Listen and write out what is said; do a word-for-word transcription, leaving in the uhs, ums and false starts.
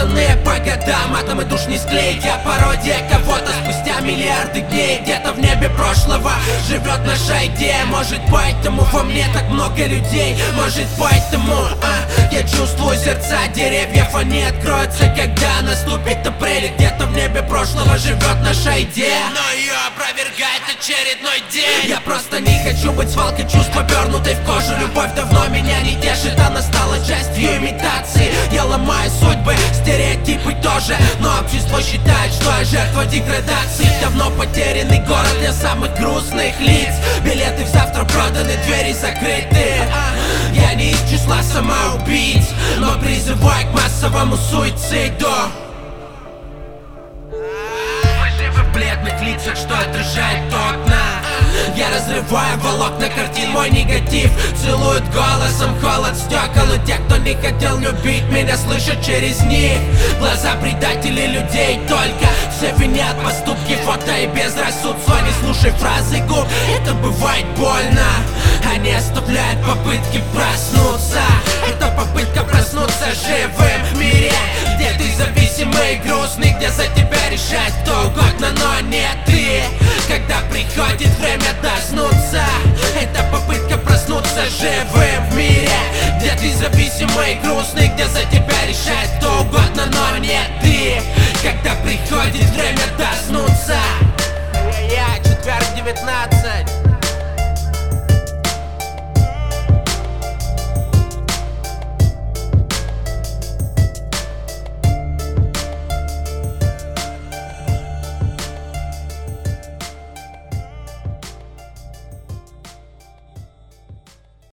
размазанные по годам. Атомы душ не склеить, я пародия кого-то. Спустя миллиарды дней где-то в небе прошлого живет наша идея. Может поэтому во мне так много людей. Может поэтому а, я чувствую сердца деревьев. Они откроются, когда наступит апрель. Где-то в небе прошлого живет наша идея, но ее опровергает очередной день. Я просто не хочу быть свалкой чувств, обернутой в кожу. Любовь давно меня не тешит, она стала частью имитации. Я ломаю судьбы, стереотипы тоже, но общество считает, что я жертва деградации. Давно потерянный город для самых грустных лиц. Билеты в завтра проданы, двери закрыты. Я не из числа самоубийц, но призываю к массовому суициду. В бледных лицах, что отражает окна. Я разрываю волокна картин, мой негатив целуют голосом холод стекол. И те, кто не хотел любить меня, слышат через них. Глаза предателей людей только все винят поступки, фото и безрассудство. Не слушай фразы губ, это бывает больно. Они оставляют попытки проснуться. Это попытка проснуться живым в мире, где ты зависимый и грустный, где за тебя решает кто угодно, но не ты. Когда приходит время доснуться, это попытка проснуться живым в мире, где ты зависимый и грустный, где за тебя решает